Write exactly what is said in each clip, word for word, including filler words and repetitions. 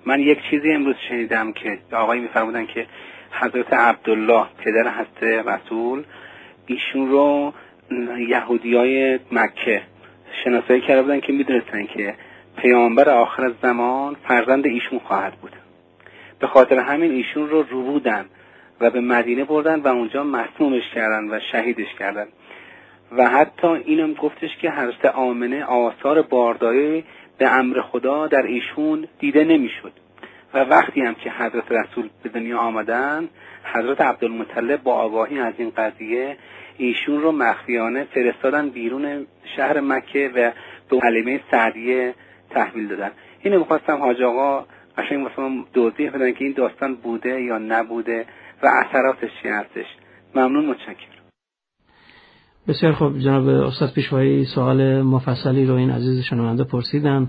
من یک چیزی امروز شنیدم که آقای میفرمودن که حضرت عبدالله پدر حضرت رسول ایشون رو یهودیای مکه شناسایی کرده بودن که میدونستن که پیامبر آخر زمان فرزند ایشون خواهد بود. به خاطر همین ایشون رو روبودن و به مدینه بردن و اونجا مسمومش کردن و شهیدش کردن. و حتی اینم گفتش که حضرت آمنه آثار بارداری به امر خدا در ایشون دیده نمیشد و وقتی هم که حضرت رسول به دنیا آمدن، حضرت عبدالمطلب با آگاهی از این قضیه ایشون رو مخفیانه فرستادن بیرون شهر مکه و به حلیمه سعدیه تحویل دادن. اینو می‌خواستم حاج آقا قشنگ واسم توضیح بدن که این داستان بوده یا نبوده و اثراتش چی هستش. ممنون، متشکرم. بسیار خوب جناب استاد پیشوایی، سوال مفصلی رو این عزیز شنونده پرسیدن.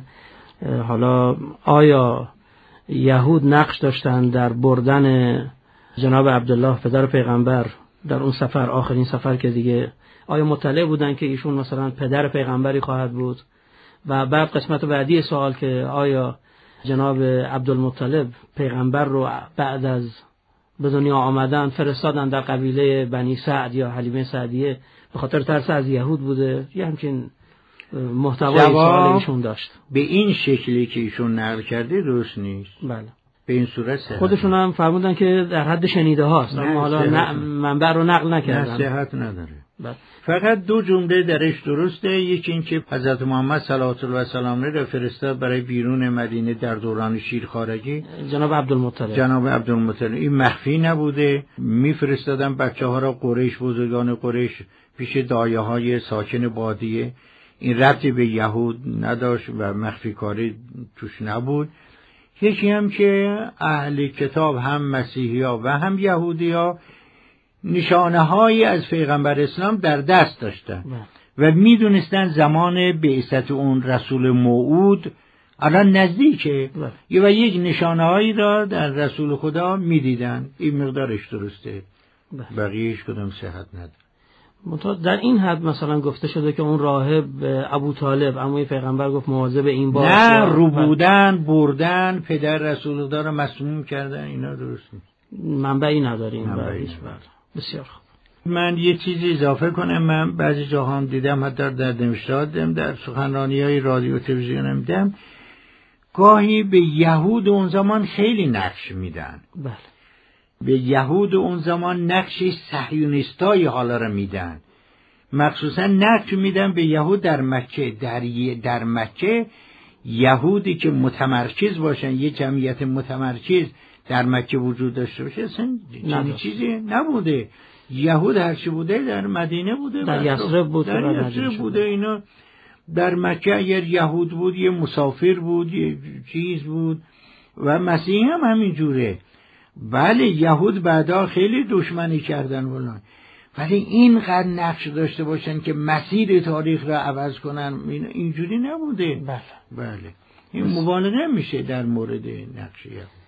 حالا آیا یهود نقش داشتن در بردن جناب عبدالله پدر پیغمبر در اون سفر، آخرین سفر که دیگه، آیا مطلع بودن که ایشون مثلا پدر پیغمبری خواهد بود؟ و بعد قسمت بعدی سوال که آیا جناب عبدالمطلب پیغمبر رو بعد از به دنیا آمدن فرستادن در قبیله بنی سعد یا حلیمه سعدیه به خاطر ترس از یهود بوده؟ یه همچین محتوای سوال ایشون داشت. به این شکلی که ایشون نقل کرده درست نیست. بله. به این صورت صحت خودشون هم فرمودن که در حد شنیده هاست، اما حالا منبع رو نقل نکردن. نه، صحت نداره. بله. فقط دو جمله درش درسته. یکی این که حضرت محمد صلوات الله و سلام علیه فرستاد برای بیرون مدینه در دوران شیرخوارگی جناب عبدالمطلب. جناب عبدالمطلب این مخفی نبوده، میفرستادن بچه‌ها را قریش، بزرگان قریش پیش دایه‌های ساکن بادیه. این ربطی به یهود نداشت و مخفی کاری توش نبود. یکی هم که اهل کتاب هم مسیحی‌ها و هم یهودی‌ها نشانه‌هایی از پیغمبر اسلام در دست داشتن و میدونستن زمان بعثت اون رسول موعود الان نزدیکه و یک نشانه‌هایی را در رسول خدا میدیدن. این مقدارش درسته، بقیه‌اش کدام صحت نداره. در این حد مثلا گفته شده که اون راهب ابو طالب عموی پیغمبر گفت مواظب این باش، نه رو بودن بردن پدر رسول خدا را مسموم کردن، اینا درست نیست. منبعی نداریم. بسیار خوب. من یه چیزی اضافه کنم. من بعضی جاها هم دیدم، حتی در دمشق دیدم، در سخنرانی‌های رادیو تلویزیون هم دیدم، گاهی به یهود اون زمان خیلی نقش میدن. بله. به یهود اون زمان نقش صهیونیستای حالا را میدن، مخصوصا نقش میدن به یهود در مکه. در در مکه یهودی که متمرکز باشن، یه جمعیت متمرکز در مکه وجود داشته باشه، اصلا چنین چیزی نبوده. یهود هرچی بوده در مدینه بوده، در یثرب بود، در یثرب بوده. اینا در مکه اگر یهود بود یه مسافر بود، یه چیز بود و مسیحی هم همین جوره. بله یهود بعدا خیلی دشمنی کردن ولان، ولی اینقدر نقش داشته باشن که مسیر تاریخ را عوض کنن، اینجوری نبوده. بله بله این مبالغه میشه در مورد نقش یهود.